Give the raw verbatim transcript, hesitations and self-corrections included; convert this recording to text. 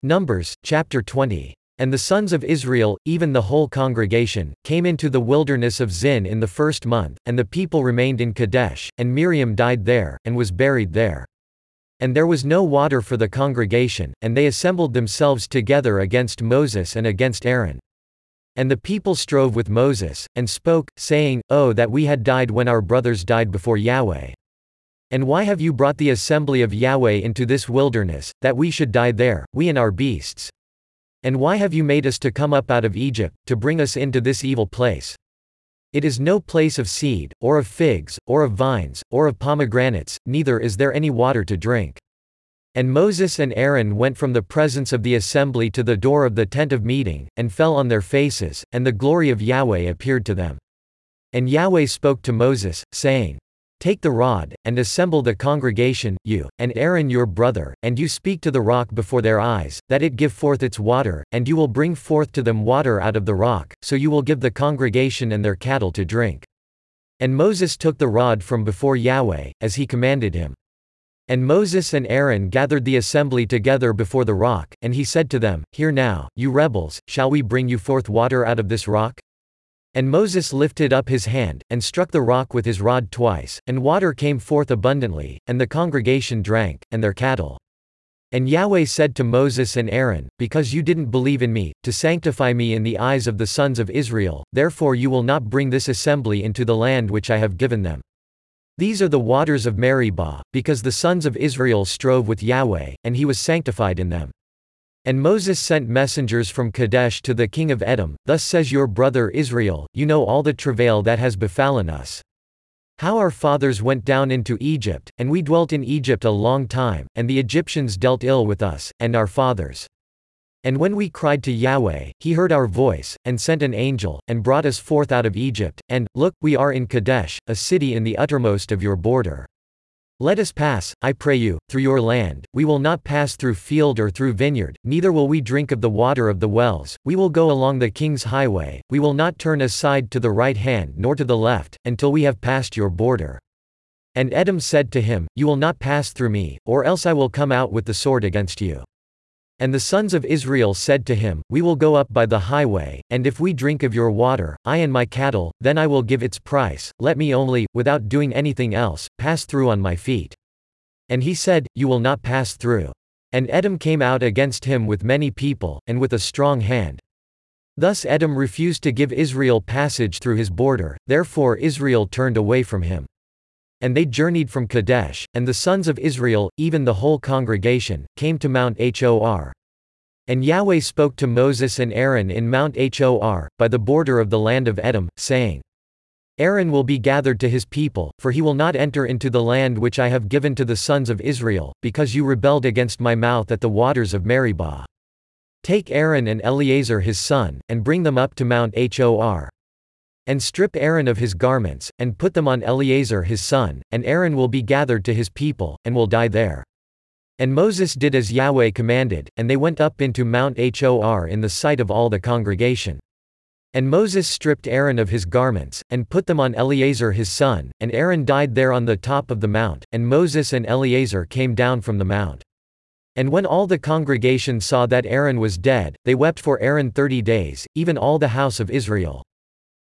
Numbers, chapter twenty. And the sons of Israel, even the whole congregation, came into the wilderness of Zin in the first month, and the people remained in Kadesh, and Miriam died there, and was buried there. And there was no water for the congregation, and they assembled themselves together against Moses and against Aaron. And the people strove with Moses, and spoke, saying, Oh, that we had died when our brothers died before Yahweh! And why have you brought the assembly of Yahweh into this wilderness, that we should die there, we and our beasts? And why have you made us to come up out of Egypt, to bring us into this evil place? It is no place of seed, or of figs, or of vines, or of pomegranates, neither is there any water to drink. And Moses and Aaron went from the presence of the assembly to the door of the tent of meeting, and fell on their faces, and the glory of Yahweh appeared to them. And Yahweh spoke to Moses, saying, Take the rod, and assemble the congregation, you, and Aaron your brother, and you speak to the rock before their eyes, that it give forth its water, and you will bring forth to them water out of the rock, so you will give the congregation and their cattle to drink. And Moses took the rod from before Yahweh, as he commanded him. And Moses and Aaron gathered the assembly together before the rock, and he said to them, Hear now, you rebels, shall we bring you forth water out of this rock? And Moses lifted up his hand, and struck the rock with his rod twice, and water came forth abundantly, and the congregation drank, and their cattle. And Yahweh said to Moses and Aaron, Because you didn't believe in me, to sanctify me in the eyes of the sons of Israel, therefore you will not bring this assembly into the land which I have given them. These are the waters of Meribah, because the sons of Israel strove with Yahweh, and he was sanctified in them. And Moses sent messengers from Kadesh to the king of Edom, Thus says your brother Israel, You know all the travail that has befallen us. How our fathers went down into Egypt, and we dwelt in Egypt a long time, and the Egyptians dealt ill with us, and our fathers. And when we cried to Yahweh, he heard our voice, and sent an angel, and brought us forth out of Egypt, and, look, we are in Kadesh, a city in the uttermost of your border. Let us pass, I pray you, through your land, we will not pass through field or through vineyard, neither will we drink of the water of the wells, we will go along the king's highway, we will not turn aside to the right hand nor to the left, until we have passed your border. And Edom said to him, You will not pass through me, or else I will come out with the sword against you. And the sons of Israel said to him, We will go up by the highway, and if we drink of your water, I and my cattle, then I will give its price, let me only, without doing anything else, pass through on my feet. And he said, You will not pass through. And Edom came out against him with many people, and with a strong hand. Thus Edom refused to give Israel passage through his border, therefore Israel turned away from him. And they journeyed from Kadesh, and the sons of Israel, even the whole congregation, came to Mount Hor. And Yahweh spoke to Moses and Aaron in Mount Hor, by the border of the land of Edom, saying, Aaron will be gathered to his people, for he will not enter into the land which I have given to the sons of Israel, because you rebelled against my mouth at the waters of Meribah. Take Aaron and Eleazar his son, and bring them up to Mount Hor. And strip Aaron of his garments, and put them on Eleazar his son, and Aaron will be gathered to his people, and will die there. And Moses did as Yahweh commanded, and they went up into Mount Hor in the sight of all the congregation. And Moses stripped Aaron of his garments, and put them on Eleazar his son, and Aaron died there on the top of the mount, and Moses and Eleazar came down from the mount. And when all the congregation saw that Aaron was dead, they wept for Aaron thirty days, even all the house of Israel.